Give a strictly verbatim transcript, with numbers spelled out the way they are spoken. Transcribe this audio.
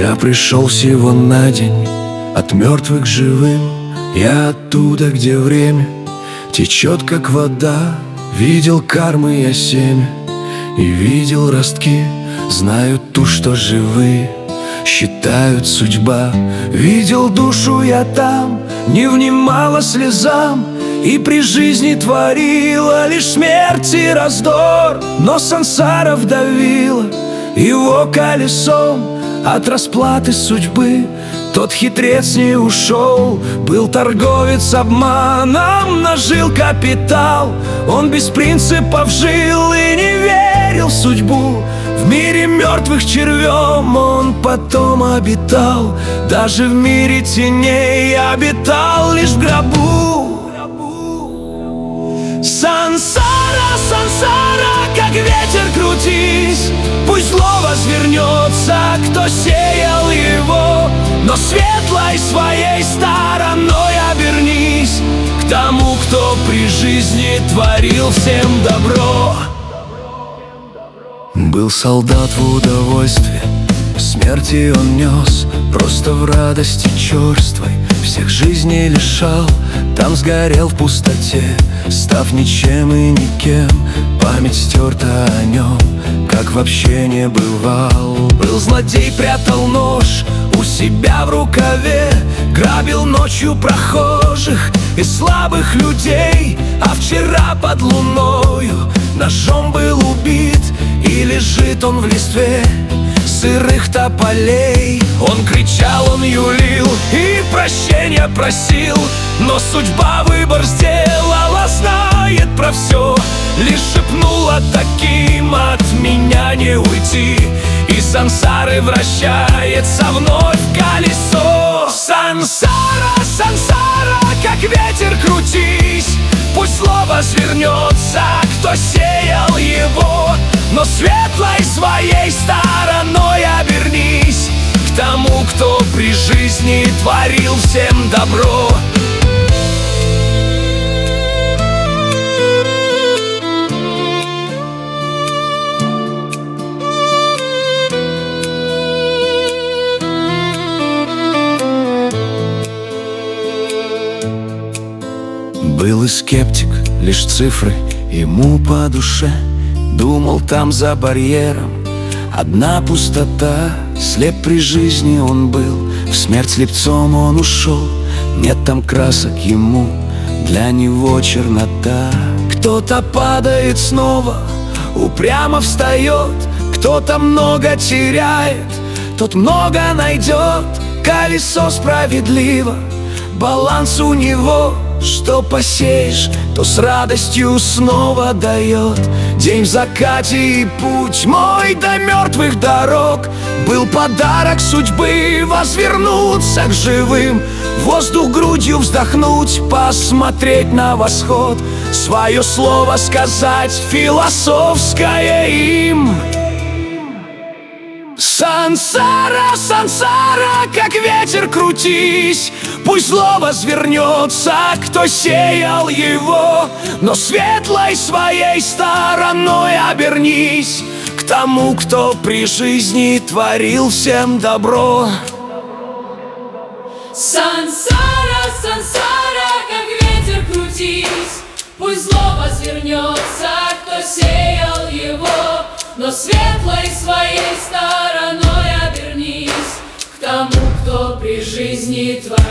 Я пришел всего на день от мертвых к живым. Я оттуда, где время течет, как вода. Видел кармы я семя и видел ростки. Знаю ту, что живые считают судьба. Видел душу я там, не внимала слезам, и при жизни творила лишь смерть и раздор. Но сансара вдавила его колесом от расплаты судьбы. Тот хитрец не ушел, был торговец обманом, нажил капитал. Он без принципов жил и не верил в судьбу. В мире мертвых червем он потом обитал. Даже в мире теней обитал лишь в гробу. Сансара, сансара, как ветер крутись. Пусть зло возвернется, кто сеял его, но светлой своей стороной обернись к тому, кто при жизни творил всем добро. Был солдат в удовольствие, смерти он нес, просто в радости черствой всех жизней лишал. Там сгорел в пустоте, став ничем и никем. Память стерта о нем, как вообще не бывал. Был злодей, прятал нож у себя в рукаве, грабил ночью прохожих и слабых людей. А вчера под луною ножом был убит, и лежит он в листве сырых тополей. Он кричал, он юлил и прощения просил, но судьба выбор сделала, знает про все. Лишь шепнула таким: от меня не уйти. И сансары вращается вновь колесо. Сансара, сансара, как ветер крутись. Пусть зло возвернется, кто сеял его, но светлой своей стороной обернись к тому, кто при жизни творил всем добро. Был и скептик, лишь цифры ему по душе. Думал, там за барьером одна пустота. Слеп при жизни он был, в смерть слепцом он ушел. Нет там красок ему, для него чернота. Кто-то падает снова, упрямо встает. Кто-то много теряет, тот много найдет. Колесо справедливо, баланс у него. Что посеешь, то с радостью снова дает. День в закате и путь мой до мертвых дорог. Был подарок судьбы возвернуться к живым, воздух грудью вздохнуть, посмотреть на восход, свое слово сказать философское им. Сансара, сансара, как ветер крутись. Пусть зло возвернется, кто сеял его, но светлой своей стороной обернись к тому, кто при жизни творил всем добро. Сансара, сансара, как ветер крутись. Пусть зло возвернется, кто сеял его, но светлой своей стороной обернись к тому, кто при жизни творил.